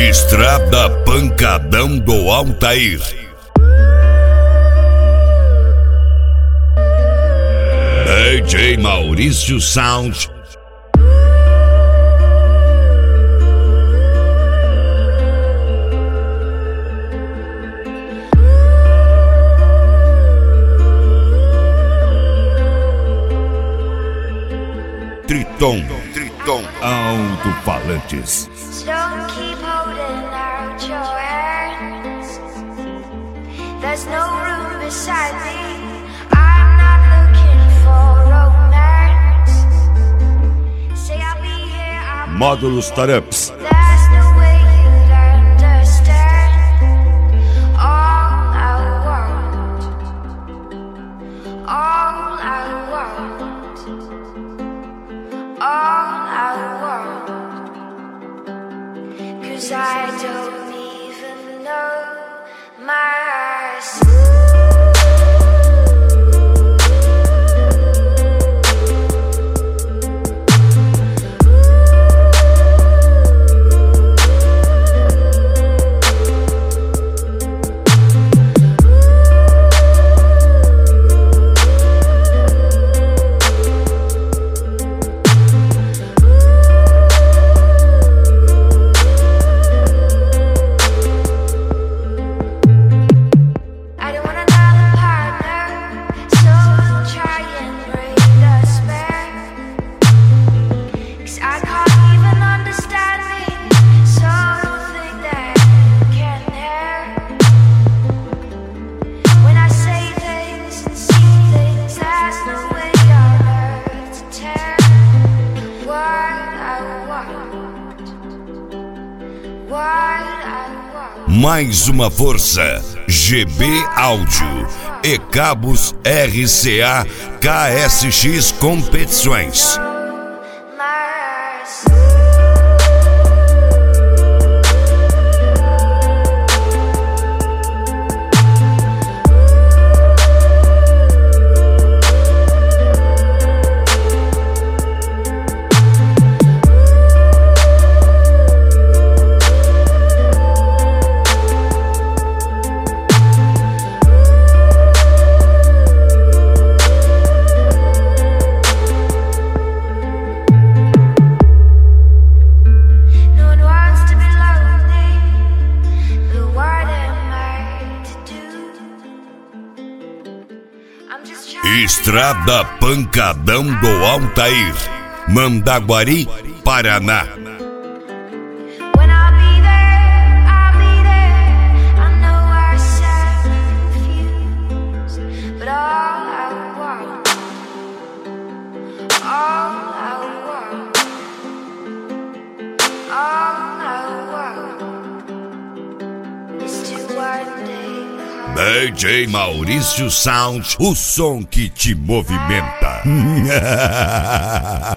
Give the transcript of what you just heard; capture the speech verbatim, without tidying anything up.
Estrada Pancadão do Altair. D J Maurício Sound. Triton, Triton, Alto-Falantes. Don't keep holding out your hands. There's no room beside me. I'm not looking for romance. Say I'll be here, I'll be Módulos Tarups. There's no way you'd understand. All I want, all I want, all I want. 'Cause I don't even know myself. Mais uma força, G B Áudio e Cabos R C A K S X Competições. Estrada Pancadão do Altair, Mandaguari, Paraná. D J Maurício Sound, o som que te movimenta.